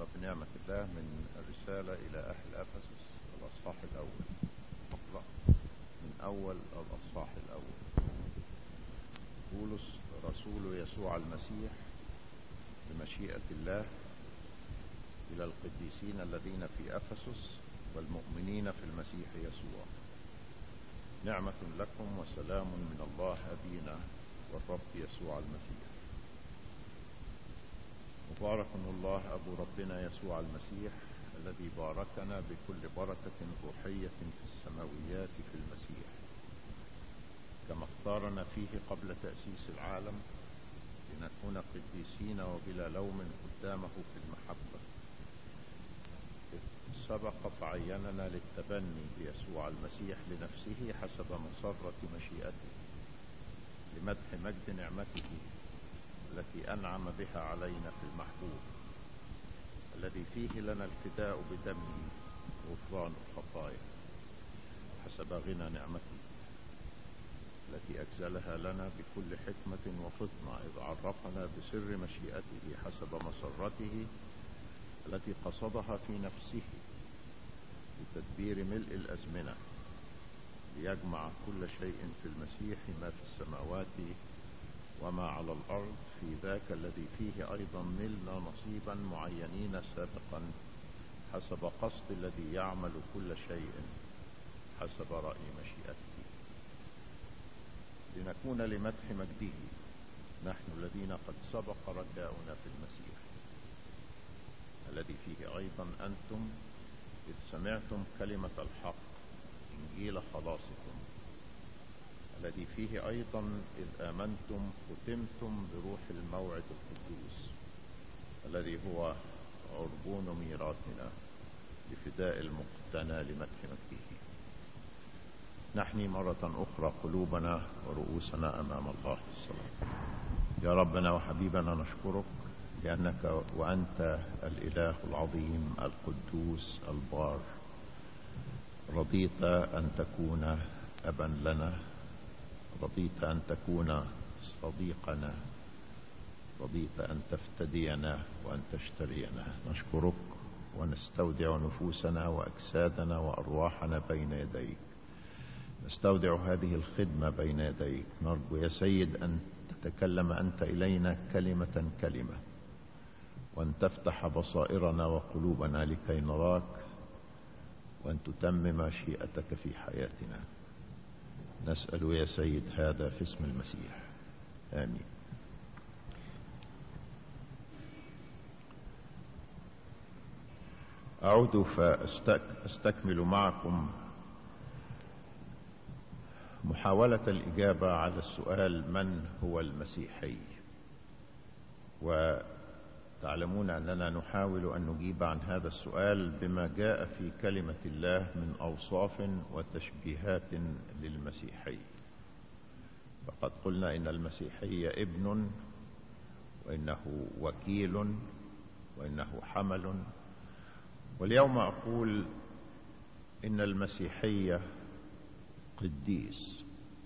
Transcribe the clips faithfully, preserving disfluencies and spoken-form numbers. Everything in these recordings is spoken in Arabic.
بنعمة الله من الرسالة إلى أهل أفسس الأصحاح الأول. نقرأ من أول الأصحاح الأول. بولس رسول يسوع المسيح بمشيئة الله إلى القديسين الذين في أفسس والمؤمنين في المسيح يسوع، نعمة لكم وسلام من الله أبينا والرب يسوع المسيح. مبارك الله أبو ربنا يسوع المسيح الذي باركنا بكل بركة روحية في السماويات في المسيح، كما اختارنا فيه قبل تأسيس العالم لنكون قديسين وبلا لوم قدامه في المحبة، سبق فعيننا للتبني بيسوع المسيح لنفسه حسب مسرة مشيئته، لمدح مجد نعمته التي أنعم بها علينا في المحبوب، الذي فيه لنا الفداء بدمه غفران الخطايا حسب غنى نعمته التي أجزلها لنا بكل حكمة وفطنة، إذ عرفنا بسر مشيئته حسب مسرته التي قصدها في نفسه بتدبير ملء الأزمنة، ليجمع كل شيء في المسيح، ما في السماوات وما على الأرض، في ذاك الذي فيه أيضا نلنا نصيبا معينين سابقا حسب قصد الذي يعمل كل شيء حسب رأي مشيئته، لنكون لمدح مجده نحن الذين قد سبق رجاؤنا في المسيح، الذي فيه أيضا أنتم إذ سمعتم كلمة الحق إنجيل خلاصكم، الذي فيه أيضا إذ آمنتم ختمتم بروح الموعد القدوس، الذي هو عربون ميراثنا لفداء المقتنى لمدح مجده. نحني مرة أخرى قلوبنا ورؤوسنا أمام الله في الصلاة. يا ربنا وحبيبنا نشكرك لأنك وأنت الإله العظيم القدوس البار رضيت أن تكون أبا لنا، رضيت أن تكون صديقنا، رضيت أن تفتدينا وأن تشترينا. نشكرك ونستودع نفوسنا وأجسادنا وأرواحنا بين يديك، نستودع هذه الخدمة بين يديك. نرجو يا سيد أن تتكلم أنت إلينا كلمة كلمة، وأن تفتح بصائرنا وقلوبنا لكي نراك، وأن تتمم مشيئتك في حياتنا. نسأل يا سيد هذا في اسم المسيح، آمين. أعود فأستكمل معكم محاولة الإجابة على السؤال من هو المسيحي، وتعلمون أننا نحاول أن نجيب عن هذا السؤال بما جاء في كلمة الله من أوصاف وتشبيهات للمسيحي. فقد قلنا إن المسيحي ابن، وإنه وكيل، وإنه حمل، واليوم أقول إن المسيحية قديس.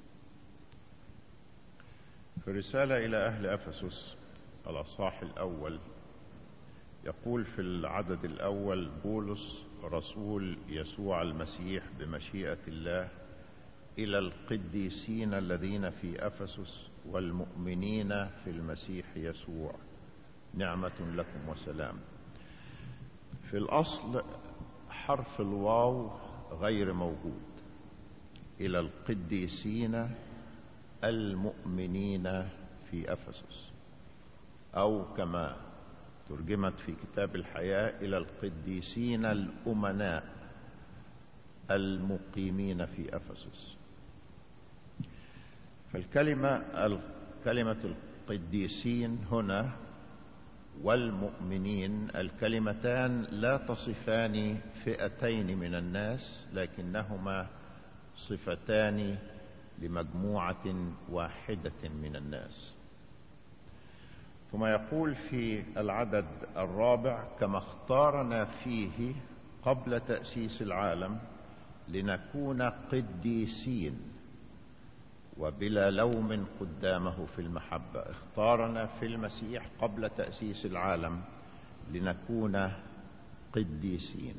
في الرسالة إلى أهل أفسس الأصحاح الأول يقول في العدد الأول: بولس رسول يسوع المسيح بمشيئة الله إلى القديسين الذين في أفسس والمؤمنين في المسيح يسوع، نعمة لكم وسلام. في الأصل حرف الواو غير موجود، إلى القديسين المؤمنين في أفسس، أو كما ترجمت في كتاب الحياة إلى القديسين الأمناء المقيمين في أفسس. فالكلمة كلمة القديسين هنا والمؤمنين، الكلمتان لا تصفان فئتين من الناس، لكنهما صفتان لمجموعة واحدة من الناس. ثم يقول في العدد الرابع: كما اختارنا فيه قبل تأسيس العالم لنكون قديسين وبلا لوم قدامه في المحبة. اختارنا في المسيح قبل تأسيس العالم لنكون قديسين.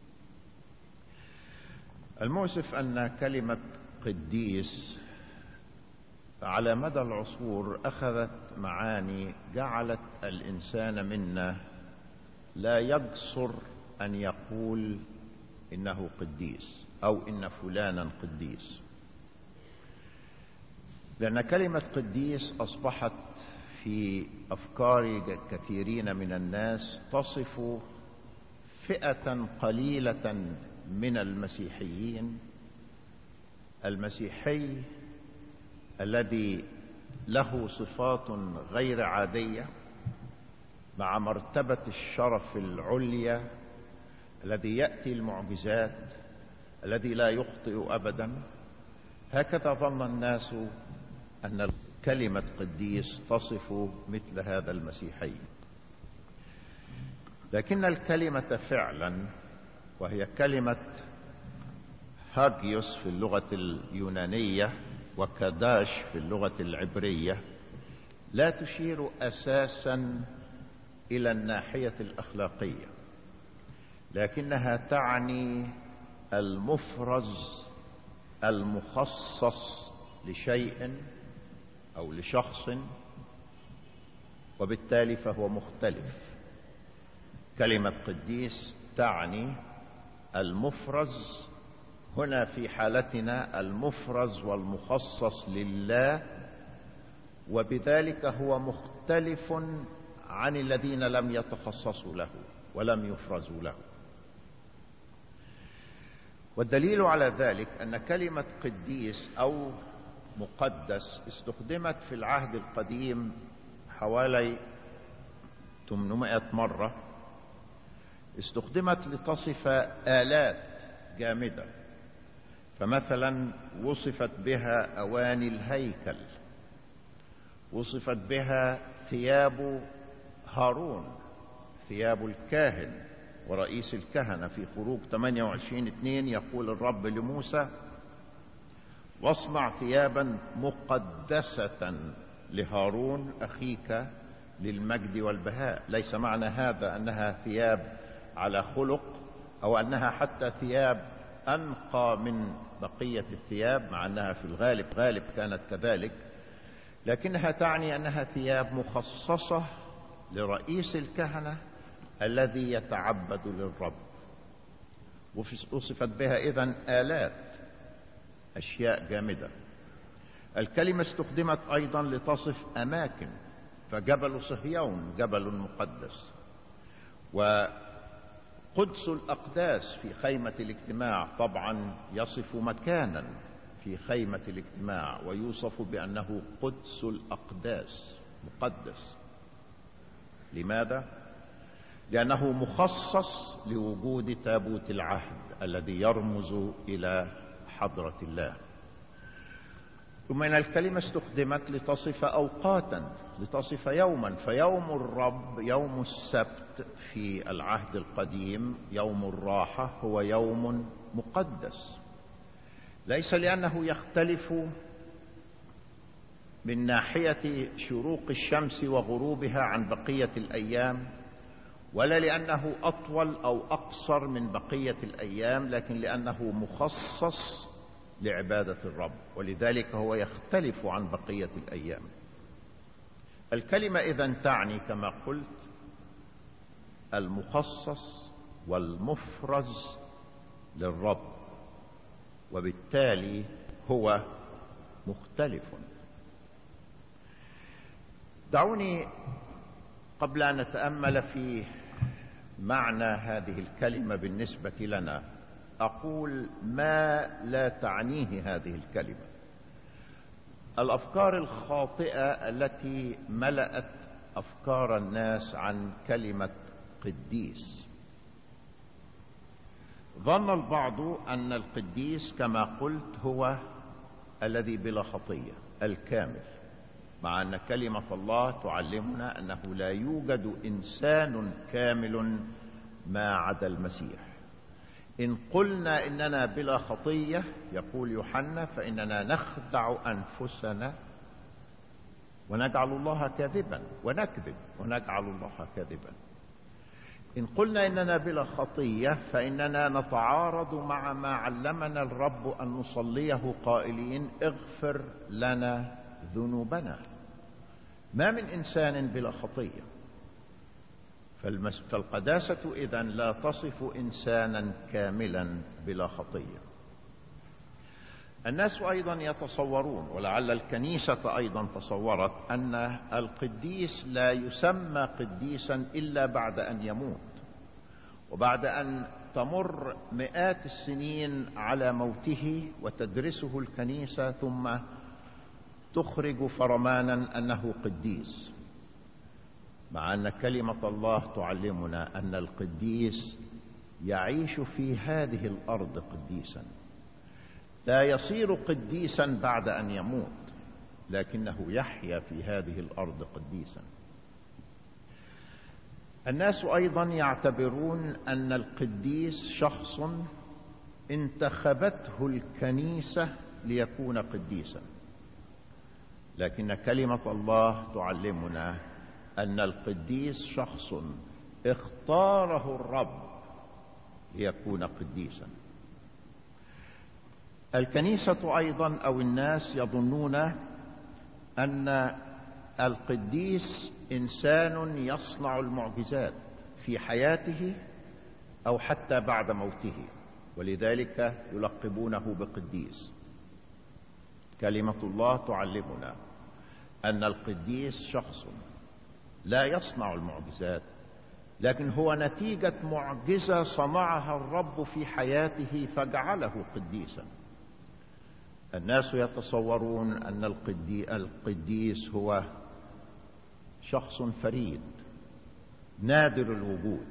المؤسف أن كلمة قديس على مدى العصور أخذت معاني جعلت الإنسان منا لا يقصر أن يقول إنه قديس أو إن فلانا قديس، لأن كلمة قديس أصبحت في أفكار كثيرين من الناس تصف فئة قليلة من المسيحيين. المسيحي الذي له صفات غير عادية مع مرتبة الشرف العليا، الذي يأتي المعجزات، الذي لا يخطئ أبدا. هكذا ظن الناس أن كلمة قديس تصف مثل هذا المسيحي، لكن الكلمة فعلا، وهي كلمة هاجيوس في اللغة اليونانية وكداش في اللغة العبرية، لا تشير أساسا إلى الناحية الأخلاقية، لكنها تعني المفرز المخصص لشيء أو لشخص، وبالتالي فهو مختلف. كلمة قديس تعني المفرز، هنا في حالتنا المفرز والمخصص لله، وبذلك هو مختلف عن الذين لم يتخصصوا له ولم يفرزوا له. والدليل على ذلك أن كلمة قديس أو مقدس استخدمت في العهد القديم حوالي ثمانمائة مرة، استخدمت لتصف آلات جامدة. فمثلا وصفت بها أواني الهيكل، وصفت بها ثياب هارون، ثياب الكاهن ورئيس الكهنة. في خروج ثمانية وعشرين اثنين يقول الرب لموسى: واصنع ثيابا مقدسة لهارون أخيك للمجد والبهاء. ليس معنى هذا أنها ثياب على خلق أو أنها حتى ثياب أنقى من بقية الثياب، مع أنها في الغالب غالب كانت كذلك، لكنها تعني أنها ثياب مخصصة لرئيس الكهنة الذي يتعبد للرب. وصفت بها إذن آلات، أشياء جامدة. الكلمة استخدمت أيضا لتصف أماكن، فجبل صهيون جبل مقدس، وقدس الأقداس في خيمة الاجتماع طبعا يصف مكانا في خيمة الاجتماع ويوصف بأنه قدس الأقداس مقدس. لماذا؟ لأنه مخصص لوجود تابوت العهد الذي يرمز إلى حضرة الله. ثم إن الكلمة استخدمت لتصف أوقاتا، لتصف يوما، فيوم الرب يوم السبت في العهد القديم يوم الراحة هو يوم مقدس، ليس لأنه يختلف من ناحية شروق الشمس وغروبها عن بقية الأيام، ولا لأنه أطول أو أقصر من بقية الأيام، لكن لأنه مخصص لعبادة الرب، ولذلك هو يختلف عن بقية الأيام. الكلمة إذن تعني كما قلت المخصص والمفرز للرب، وبالتالي هو مختلف. دعوني قبل أن نتأمل في معنى هذه الكلمة بالنسبة لنا أقول ما لا تعنيه هذه الكلمة. الأفكار الخاطئة التي ملأت أفكار الناس عن كلمة قديس. ظن البعض أن القديس كما قلت هو الذي بلا خطية الكامل، مع أن كلمة الله تعلمنا أنه لا يوجد إنسان كامل ما عدا المسيح. إن قلنا إننا بلا خطية يقول يوحنا فإننا نخدع أنفسنا ونجعل الله كاذبا، ونكذب ونجعل الله كاذبا. إن قلنا إننا بلا خطية فإننا نتعارض مع ما علمنا الرب أن نصليه قائلين اغفر لنا ذنوبنا. ما من إنسان بلا خطية، فالقداسة إذن لا تصف إنسانا كاملا بلا خطية. الناس أيضا يتصورون، ولعل الكنيسة أيضا تصورت، أن القديس لا يسمى قديسا إلا بعد أن يموت، وبعد أن تمر مئات السنين على موته وتدرسه الكنيسة ثم تخرج فرمانا أنه قديس، مع أن كلمة الله تعلمنا أن القديس يعيش في هذه الأرض قديسا، لا يصير قديسا بعد أن يموت، لكنه يحيا في هذه الأرض قديسا. الناس أيضا يعتبرون أن القديس شخص انتخبته الكنيسة ليكون قديسا، لكن كلمة الله تعلمنا أن القديس شخص اختاره الرب ليكون قديسا. الكنيسة أيضا أو الناس يظنون أن القديس إنسان يصنع المعجزات في حياته أو حتى بعد موته، ولذلك يلقبونه بقديس. كلمة الله تعلمنا أن القديس شخص لا يصنع المعجزات، لكن هو نتيجة معجزة صنعها الرب في حياته فجعله قديسا. الناس يتصورون أن القديس هو شخص فريد نادر الوجود،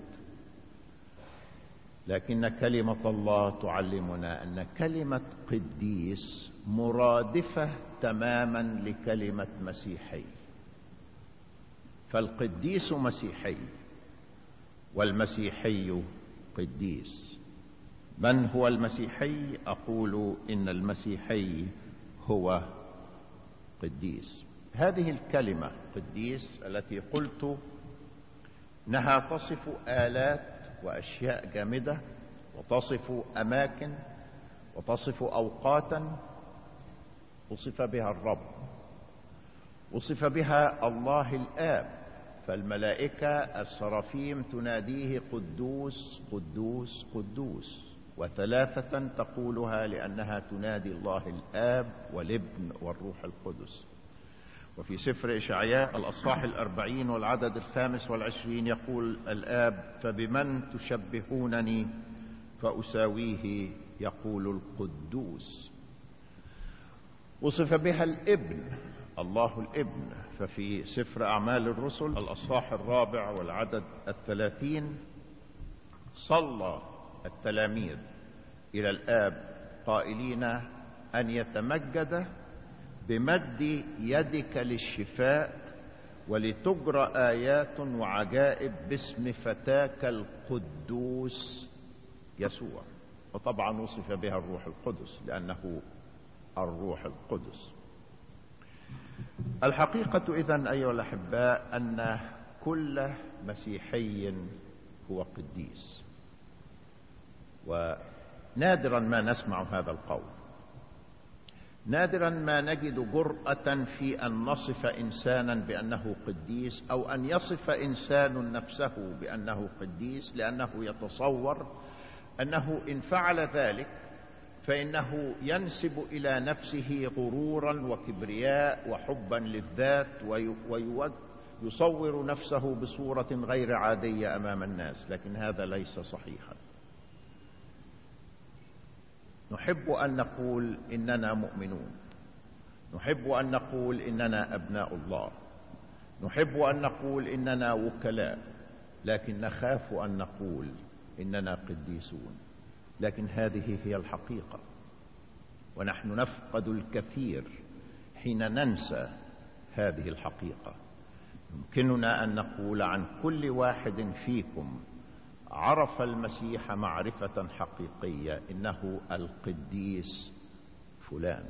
لكن كلمة الله تعلمنا أن كلمة قديس مرادفة تماما لكلمة مسيحي، فالقديس مسيحي والمسيحي قديس. من هو المسيحي؟ أقول إن المسيحي هو قديس. هذه الكلمة قديس التي قلت إنها تصف آلات وأشياء جامدة، وتصف أماكن، وتصف أوقاتا، وصف بها الرب، وصف بها الله الآب، فالملائكة السرافيم تناديه قدوس قدوس قدوس، وثلاثة تقولها لأنها تنادي الله الآب والابن والروح القدس. وفي سفر إشعياء الأصحاح الأربعين والعدد الخامس والعشرين يقول الآب فبمن تشبهونني فأساويه يقول القدوس. وصف بها الابن الله الابن، ففي سفر أعمال الرسل الأصحاح الرابع والعدد الثلاثين صلى التلاميذ إلى الآب قائلين أن يتمجد بمد يدك للشفاء ولتجرى آيات وعجائب باسم فتاك القدوس يسوع. وطبعا وصف بها الروح القدس لأنه الروح القدس. الحقيقة إذن أيها الأحباء أن كل مسيحي هو قديس، ونادرا ما نسمع هذا القول، نادرا ما نجد جرأة في أن نصف إنسانا بأنه قديس، أو أن يصف إنسان نفسه بأنه قديس، لأنه يتصور أنه إن فعل ذلك فإنه ينسب إلى نفسه غرورا وكبرياء وحبا للذات، ويصور نفسه بصورة غير عادية أمام الناس، لكن هذا ليس صحيحا. نحب أن نقول إننا مؤمنون، نحب أن نقول إننا أبناء الله، نحب أن نقول إننا وكلاء، لكن نخاف أن نقول إننا قديسون. لكن هذه هي الحقيقة، ونحن نفقد الكثير حين ننسى هذه الحقيقة. يمكننا أن نقول عن كل واحد فيكم عرف المسيح معرفة حقيقية إنه القديس فلان.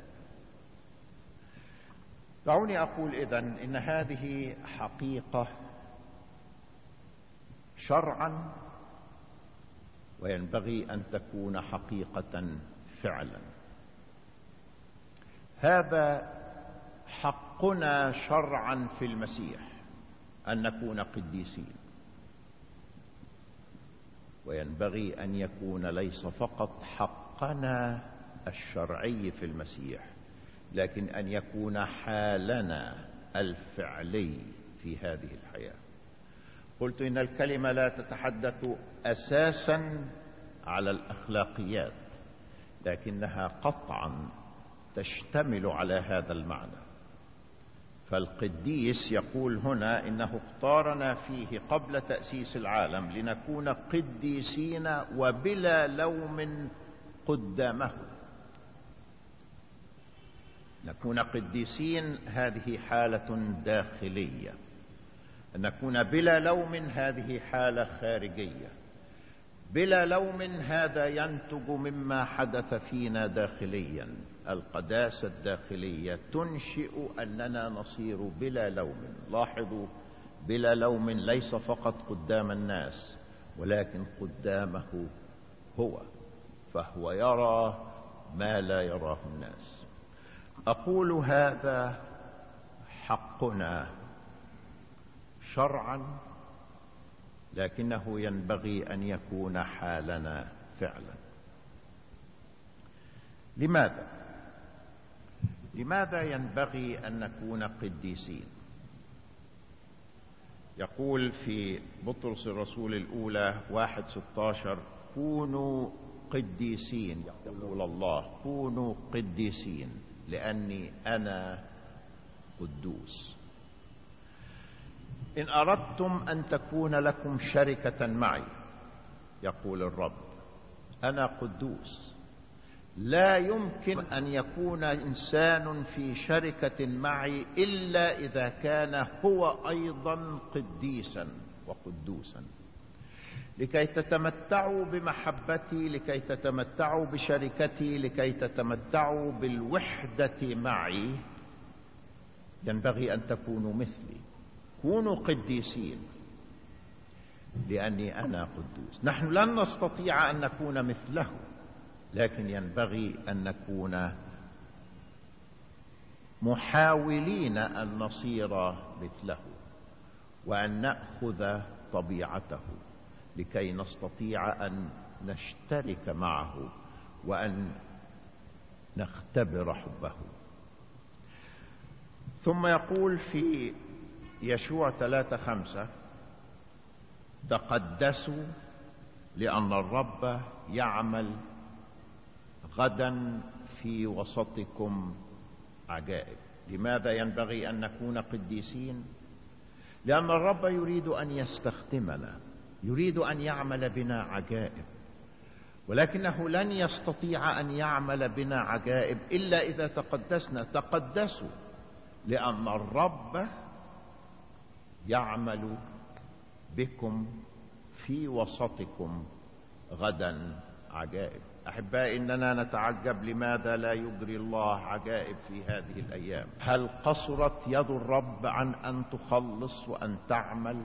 دعوني أقول إذن إن هذه حقيقة شرعا، وينبغي أن تكون حقيقة فعلا. هذا حقنا شرعا في المسيح أن نكون قديسين، وينبغي أن يكون ليس فقط حقنا الشرعي في المسيح، لكن أن يكون حالنا الفعلي في هذه الحياة. قلت إن الكلمة لا تتحدث أساسا على الأخلاقيات، لكنها قطعا تشتمل على هذا المعنى. فالقديس يقول هنا إنه اختارنا فيه قبل تأسيس العالم لنكون قديسين وبلا لوم قدامه. نكون قديسين هذه حالة داخلية، أن نكون بلا لوم هذه حالة خارجية. بلا لوم هذا ينتج مما حدث فينا داخليا. القداسة الداخلية تنشئ أننا نصير بلا لوم. لاحظوا، بلا لوم ليس فقط قدام الناس، ولكن قدامه هو، فهو يرى ما لا يراه الناس. أقول هذا حقنا شرعا، لكنه ينبغي أن يكون حالنا فعلا. لماذا؟ لماذا ينبغي أن نكون قديسين؟ يقول في بطرس الرسول الأولى واحد ستة عشر: كونوا قديسين، يقول الله كونوا قديسين لأني أنا قدوس. إن أردتم أن تكون لكم شركة معي، يقول الرب، أنا قدوس. لا يمكن أن يكون إنسان في شركة معي إلا إذا كان هو أيضا قديسا وقدوسا. لكي تتمتعوا بمحبتي، لكي تتمتعوا بشركتي، لكي تتمتعوا بالوحدة معي، ينبغي أن تكونوا مثلي. كونوا قديسين لأني أنا قدوس. نحن لن نستطيع أن نكون مثله، لكن ينبغي أن نكون محاولين أن نصير مثله وأن نأخذ طبيعته لكي نستطيع أن نشترك معه وأن نختبر حبه. ثم يقول في يشوع ثلاثة خمسة: تقدسوا لأن الرب يعمل غدا في وسطكم عجائب. لماذا ينبغي أن نكون قديسين؟ لأن الرب يريد أن يستخدمنا، يريد أن يعمل بنا عجائب، ولكنه لن يستطيع أن يعمل بنا عجائب إلا إذا تقدسنا. تقدسوا لأن الرب يعمل بكم في وسطكم غدا عجائب. أحبائي، إننا نتعجب لماذا لا يجري الله عجائب في هذه الأيام. هل قصرت يد الرب عن أن تخلص وأن تعمل؟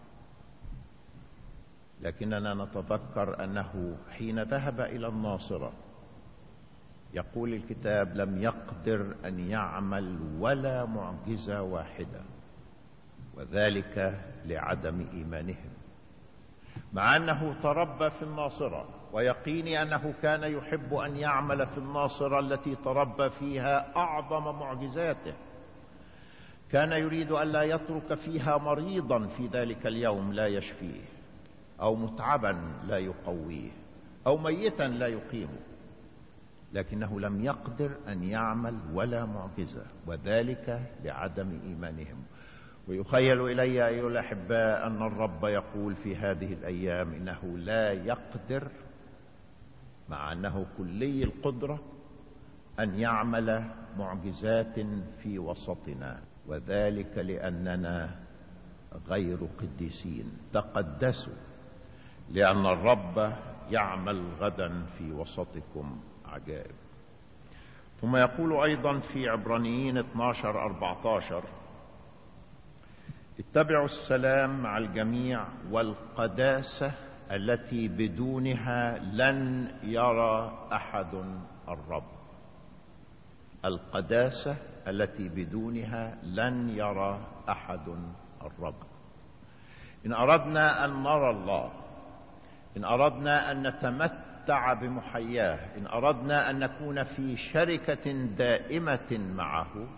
لكننا نتذكر أنه حين ذهب إلى الناصرة يقول الكتاب لم يقدر أن يعمل ولا معجزة واحدة، وذلك لعدم إيمانهم. مع أنه تربى في الناصرة، ويقيني أنه كان يحب أن يعمل في الناصرة التي تربى فيها أعظم معجزاته. كان يريد أن لا يترك فيها مريضا في ذلك اليوم لا يشفيه، أو متعبا لا يقويه، أو ميتا لا يقيمه، لكنه لم يقدر أن يعمل ولا معجزة، وذلك لعدم إيمانهم. ويخيل إلي أيها الأحباء أن الرب يقول في هذه الأيام إنه لا يقدر، مع أنه كلي القدرة، أن يعمل معجزات في وسطنا، وذلك لأننا غير قديسين. تقدسوا لأن الرب يعمل غدا في وسطكم عجائب. ثم يقول أيضا في عبرانيين اثناشر أربعة عشر: اتبعوا السلام مع الجميع والقداسة التي بدونها لن يرى أحد الرب. القداسة التي بدونها لن يرى أحد الرب. إن أردنا أن نرى الله، إن أردنا أن نتمتع بمحياه، إن أردنا أن نكون في شركة دائمة معه،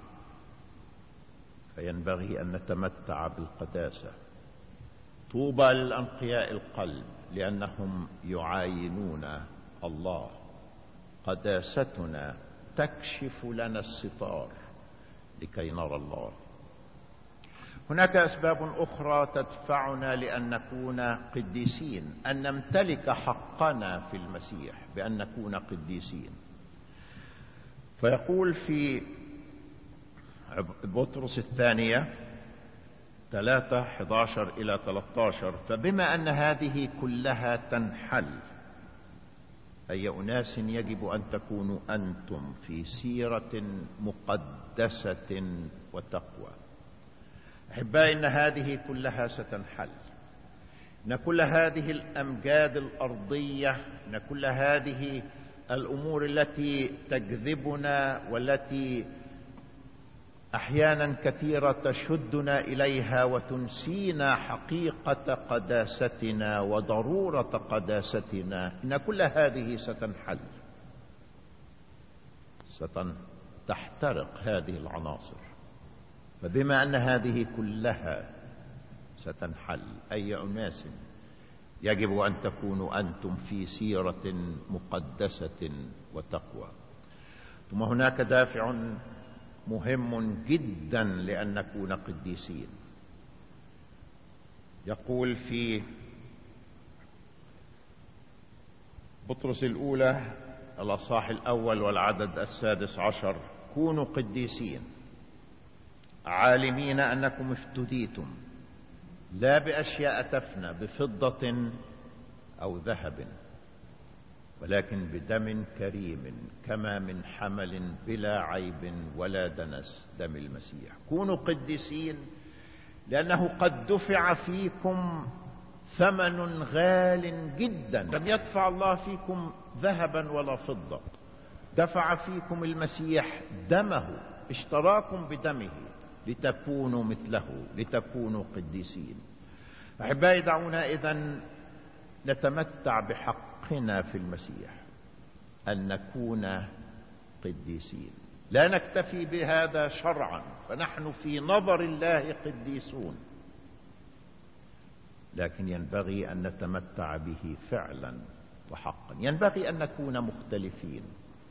فينبغي أن نتمتع بالقداسة. طوبى للأنقياء القلب لأنهم يعاينون الله. قداستنا تكشف لنا الستار لكي نرى الله. هناك أسباب أخرى تدفعنا لأن نكون قديسين، أن نمتلك حقنا في المسيح بأن نكون قديسين. فيقول في بطرس الثانية ثلاثة أحد عشر إلى ثلاثة عشر: فبما أن هذه كلها تنحل، أي أناس يجب أن تكونوا أنتم في سيرة مقدسة وتقوى. أحبائي، إن هذه كلها ستنحل، إن كل هذه الأمجاد الأرضية، إن كل هذه الأمور التي تجذبنا والتي أحيانا كثيرة تشدنا إليها وتنسينا حقيقة قداستنا وضرورة قداستنا، إن كل هذه ستنحل، ستحترق هذه العناصر. فبما أن هذه كلها ستنحل، أي أناس يجب أن تكونوا أنتم في سيرة مقدسة وتقوى. ثم هناك دافع مهم جدا لأن نكون قديسين. يقول في بطرس الأولى الأصحاح الأول والعدد السادس عشر: كونوا قديسين عالمين أنكم افتديتم لا بأشياء تفنى بفضة أو ذهب، ولكن بدم كريم كما من حمل بلا عيب ولا دنس، دم المسيح. كونوا قديسين لأنه قد دفع فيكم ثمن غال جدا. لم يدفع الله فيكم ذهبا ولا فضة، دفع فيكم المسيح دمه، اشتراكم بدمه لتكونوا مثله، لتكونوا قديسين. أحبائي، دعونا إذن نتمتع بحقنا في المسيح أن نكون قديسين. لا نكتفي بهذا شرعا، فنحن في نظر الله قديسون، لكن ينبغي أن نتمتع به فعلا وحقا. ينبغي أن نكون مختلفين.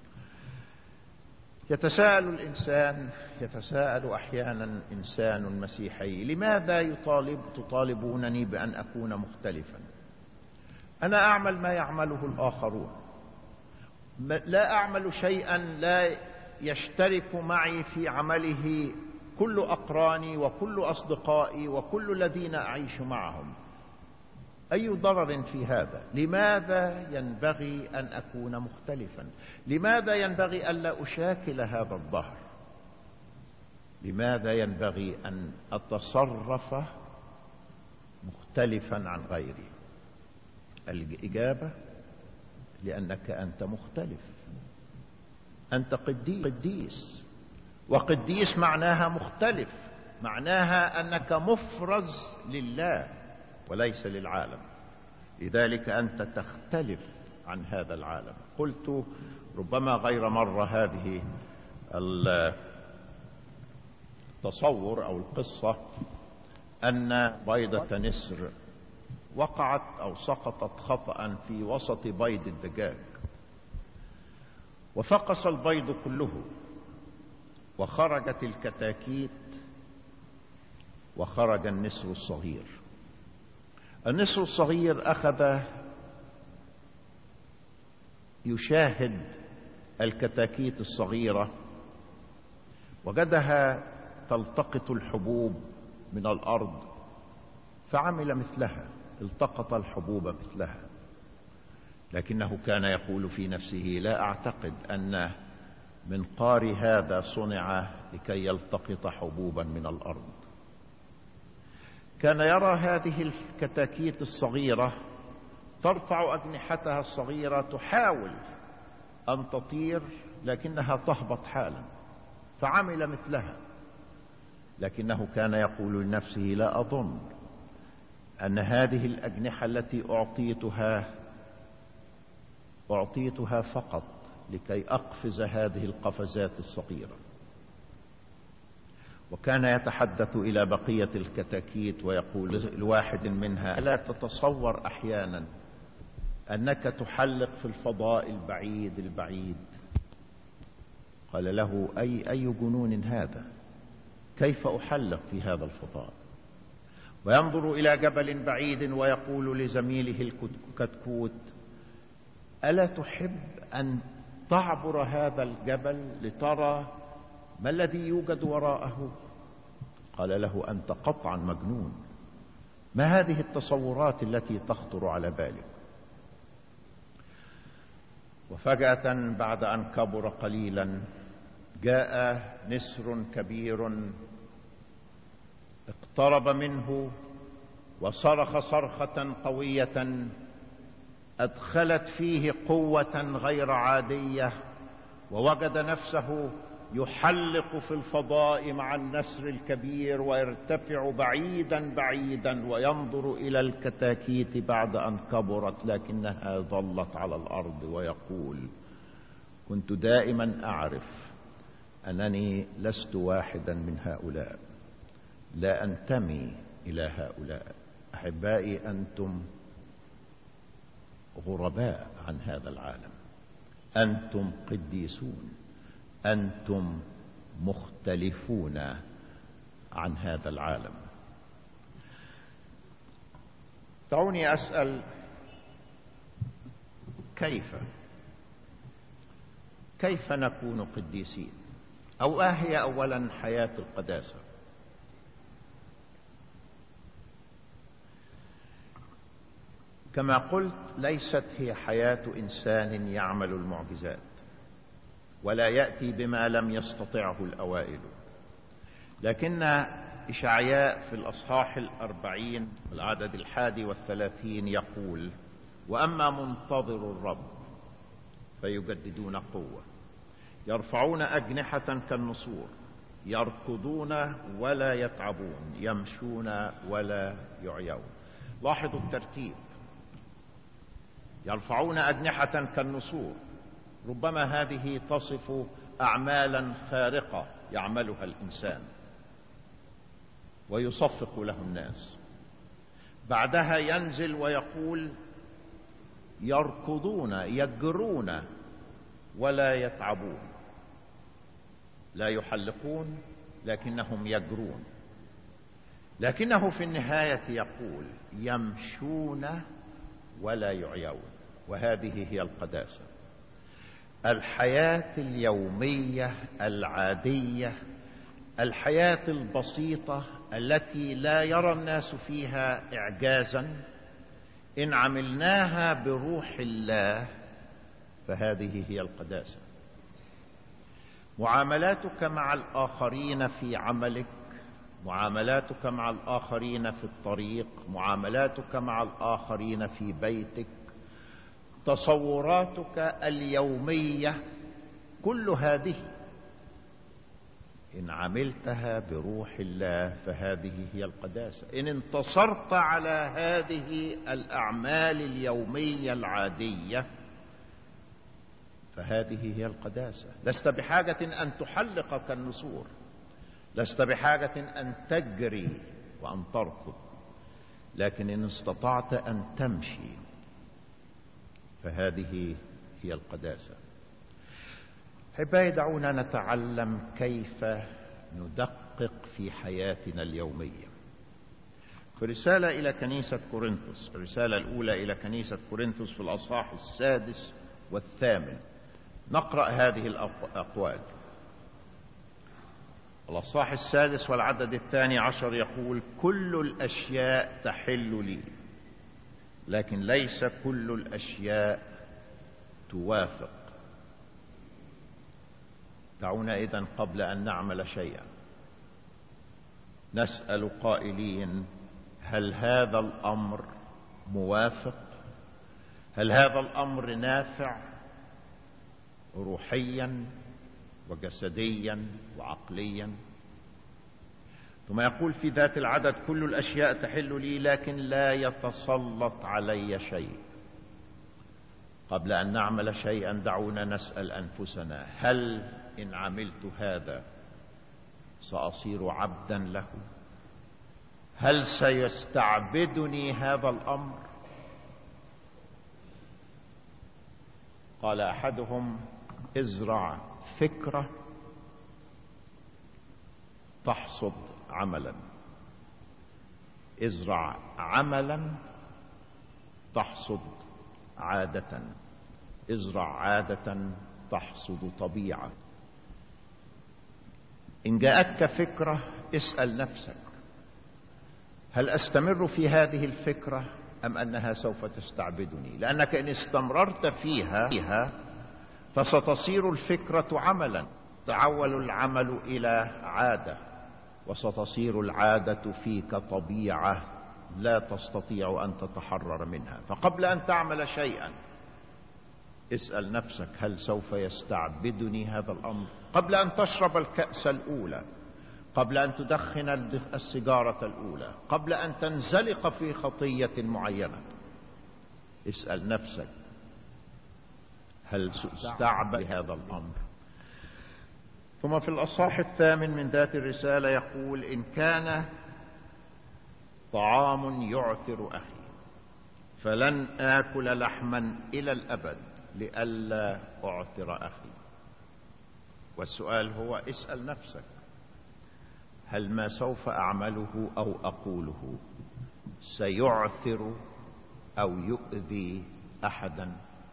يتساءل الإنسان، يتساءل أحيانا إنسان مسيحي: لماذا يطالب تطالبونني بأن أكون مختلفا؟ أنا أعمل ما يعمله الآخرون، لا أعمل شيئا لا يشترك معي في عمله كل أقراني وكل أصدقائي وكل الذين أعيش معهم. أي ضرر في هذا؟ لماذا ينبغي أن أكون مختلفا؟ لماذا ينبغي ألا أشاكل هذا الظهر؟ لماذا ينبغي أن أتصرف مختلفا عن غيري؟ الإجابة: لأنك أنت مختلف، أنت قديس، وقديس معناها مختلف، معناها أنك مفرز لله وليس للعالم. لذلك أنت تختلف عن هذا العالم. قلت ربما غير مرة هذه التصور أو القصة أن بيضة نسر وقعت أو سقطت خطأ في وسط بيض الدجاج، وفقس البيض كله، وخرجت الكتاكيت وخرج النسر الصغير. النسر الصغير أخذ يشاهد الكتاكيت الصغيرة، وجدها تلتقط الحبوب من الأرض فعمل مثلها، التقط الحبوب مثلها. لكنه كان يقول في نفسه: لا أعتقد أن منقاري هذا صنع لكي يلتقط حبوبا من الأرض. كان يرى هذه الكتاكيت الصغيرة ترفع أجنحتها الصغيرة تحاول أن تطير لكنها تهبط حالا، فعمل مثلها. لكنه كان يقول لنفسه: لا أظن أن هذه الأجنحة التي أعطيتها أعطيتها فقط لكي أقفز هذه القفزات الصغيرة. وكان يتحدث إلى بقية الكتاكيت ويقول لواحد منها: ألا تتصور أحيانا أنك تحلق في الفضاء البعيد البعيد؟ قال له: أي أي جنون هذا؟ كيف أحلق في هذا الفضاء؟ وينظر إلى جبل بعيد ويقول لزميله الكتكوت: ألا تحب أن تعبر هذا الجبل لترى ما الذي يوجد وراءه؟ قال له: أنت قطعا مجنون، ما هذه التصورات التي تخطر على بالك؟ وفجأة بعد أن كبر قليلا جاء نسر كبير، اقترب منه وصرخ صرخة قوية أدخلت فيه قوة غير عادية، ووجد نفسه يحلق في الفضاء مع النسر الكبير ويرتفع بعيدا بعيدا وينظر إلى الكتاكيت بعد أن كبرت لكنها ظلت على الأرض، ويقول: كنت دائما أعرف أنني لست واحدا من هؤلاء، لا أنتمي إلى هؤلاء. أحبائي، أنتم غرباء عن هذا العالم، أنتم قديسون، أنتم مختلفون عن هذا العالم. دعوني أسأل: كيف كيف نكون قديسين؟ أو آه هي أولا حياة القداسة؟ كما قلت، ليست هي حياة إنسان يعمل المعجزات ولا يأتي بما لم يستطعه الأوائل، لكن إشعياء في الأصحاح الأربعين العدد الحادي والثلاثين يقول: وأما منتظر الرب فيجددون قوة، يرفعون أجنحة كالنسور، يركضون ولا يتعبون، يمشون ولا يعيون. لاحظوا الترتيب: يرفعون أجنحة كالنسور، ربما هذه تصف أعمالا خارقة يعملها الإنسان ويصفق له الناس. بعدها ينزل ويقول: يركضون، يجرون ولا يتعبون، لا يحلقون لكنهم يجرون. لكنه في النهاية يقول: يمشون ولا يعيون. وهذه هي القداسة، الحياة اليومية العادية، الحياة البسيطة التي لا يرى الناس فيها إعجازا. إن عملناها بروح الله فهذه هي القداسة. معاملاتك مع الآخرين في عملك، معاملاتك مع الآخرين في الطريق، معاملاتك مع الآخرين في بيتك، تصوراتك اليومية، كل هذه إن عملتها بروح الله فهذه هي القداسة. إن انتصرت على هذه الأعمال اليومية العادية فهذه هي القداسة. لست بحاجة أن تحلق كالنسور، لست بحاجة أن تجري وأن تركض، لكن إن استطعت أن تمشي فهذه هي القداسة. أحبائي، دعونا نتعلم كيف ندقق في حياتنا اليومية. في رسالة إلى كنيسة كورنثوس، الرسالة الأولى إلى كنيسة كورنثوس في الأصحاح السادس والثامن، نقرأ هذه الأقوال. الأصحاح السادس والعدد الثاني عشر يقول: كل الأشياء تحل لي، لكن ليس كل الأشياء توافق. دعونا إذن قبل أن نعمل شيئا نسأل قائلين: هل هذا الأمر موافق؟ هل هذا الأمر نافع روحيا وجسديا وعقليا؟ ثم يقول في ذات العدد: كل الأشياء تحل لي لكن لا يتسلط علي شيء. قبل أن نعمل شيئا دعونا نسأل أنفسنا: هل إن عملت هذا سأصير عبدا له؟ هل سيستعبدني هذا الأمر؟ قال أحدهم: ازرع فكرة تحصد عملا، ازرع عملا تحصد عادة، ازرع عادة تحصد طبيعة. إن جاءتك فكرة اسأل نفسك: هل أستمر في هذه الفكرة أم أنها سوف تستعبدني؟ لأنك إن استمررت فيها فستصير الفكرة عملا، تعول العمل إلى عادة، وستصير العادة فيك طبيعة لا تستطيع أن تتحرر منها. فقبل أن تعمل شيئا اسأل نفسك: هل سوف يستعبدني هذا الأمر؟ قبل أن تشرب الكأس الأولى، قبل أن تدخن السيجارة الأولى، قبل أن تنزلق في خطية معينة، اسأل نفسك: هل ستستعبد هذا الأمر؟ ثم في الأصحاح الثامن من ذات الرسالة يقول: إن كان طعام يعثر أخي فلن آكل لحما إلى الأبد لئلا أعثر أخي. والسؤال هو: اسأل نفسك: هل ما سوف أعمله أو أقوله سيعثر أو يؤذي أحدا؟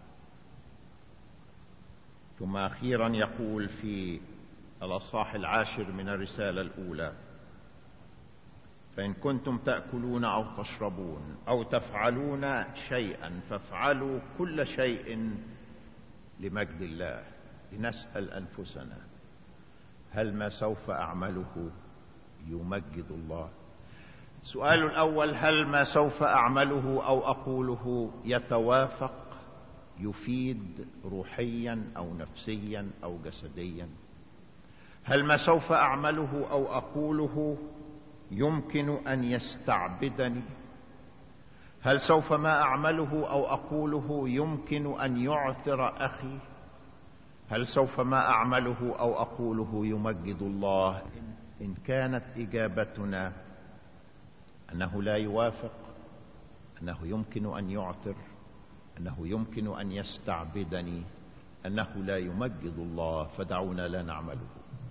ثم أخيرا يقول في الأصحاح العاشر من الرسالة الأولى: فإن كنتم تأكلون أو تشربون أو تفعلون شيئا فافعلوا كل شيء لمجد الله. لنسأل أنفسنا: هل ما سوف أعمله يمجد الله؟ السؤال الأول: هل ما سوف أعمله أو أقوله يتوافق، يفيد روحيا أو نفسيا أو جسديا؟ هل ما سوف أعمله أو أقوله يمكن أن يستعبدني؟ هل سوف ما أعمله أو أقوله يمكن أن يعثر أخي؟ هل سوف ما أعمله أو أقوله يمجد الله؟ إن كانت إجابتنا أنه لا يوافق، أنه يمكن أن يعثر، أنه يمكن أن يستعبدني، أنه لا يمجد الله، فدعونا لا نعمله.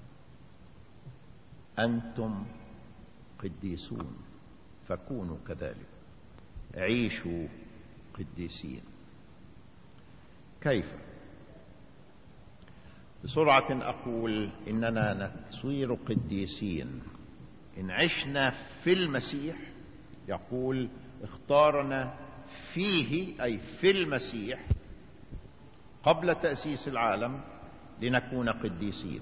أنتم قديسون فكونوا كذلك، عيشوا قديسين. كيف؟ بسرعة أقول إننا نصير قديسين إن عشنا في المسيح. يقول: اختارنا فيه، أي في المسيح، قبل تأسيس العالم لنكون قديسين.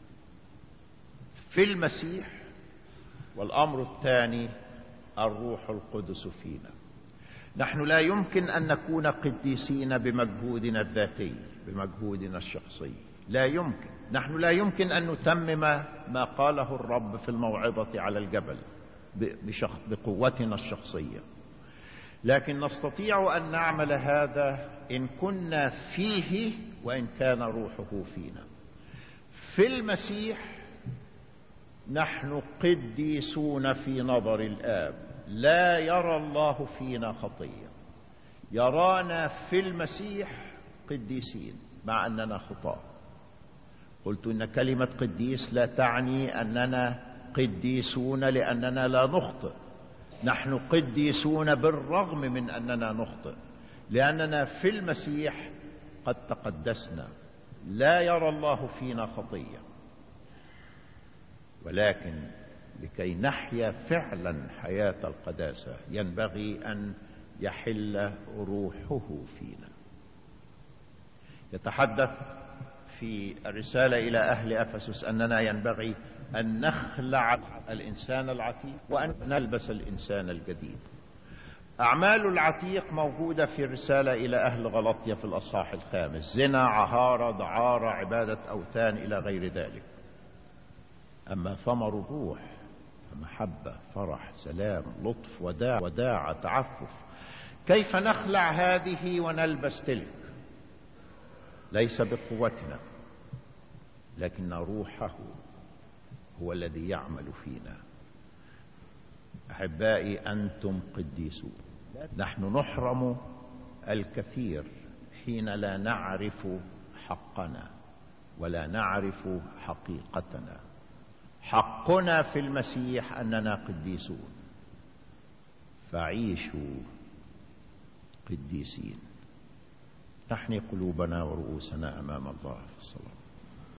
في المسيح. والأمر الثاني: الروح القدس فينا. نحن لا يمكن أن نكون قديسين بمجهودنا الذاتي، بمجهودنا الشخصي، لا يمكن. نحن لا يمكن أن نتمم ما قاله الرب في الموعظة على الجبل بقوتنا الشخصية، لكن نستطيع أن نعمل هذا إن كنا فيه وإن كان روحه فينا. في المسيح نحن قديسون في نظر الآب، لا يرى الله فينا خطية، يرانا في المسيح قديسين مع أننا خطاة. قلت إن كلمة قديس لا تعني أننا قديسون لأننا لا نخطئ، نحن قديسون بالرغم من أننا نخطئ، لأننا في المسيح قد تقدسنا، لا يرى الله فينا خطية. ولكن لكي نحيا فعلا حياة القداسة ينبغي أن يحل روحه فينا. يتحدث في الرسالة إلى أهل أفسس أننا ينبغي أن نخلع الإنسان العتيق وأن نلبس الإنسان الجديد. أعمال العتيق موجودة في الرسالة إلى أهل غلطية في الأصحاح الخامس: زنا، عهارة، دعارة، عبادة أوثان، إلى غير ذلك. أما ثمر الروح فمحبة، فرح، سلام، لطف، وداع، وداعة، تعفف. كيف نخلع هذه ونلبس تلك؟ ليس بقوتنا، لكن روحه هو الذي يعمل فينا. أحبائي، أنتم قديسون. نحن نحرم الكثير حين لا نعرف حقنا ولا نعرف حقيقتنا. حقنا في المسيح أننا قديسون، فعيشوا قديسين. نحني قلوبنا ورؤوسنا أمام الله في الصلاة.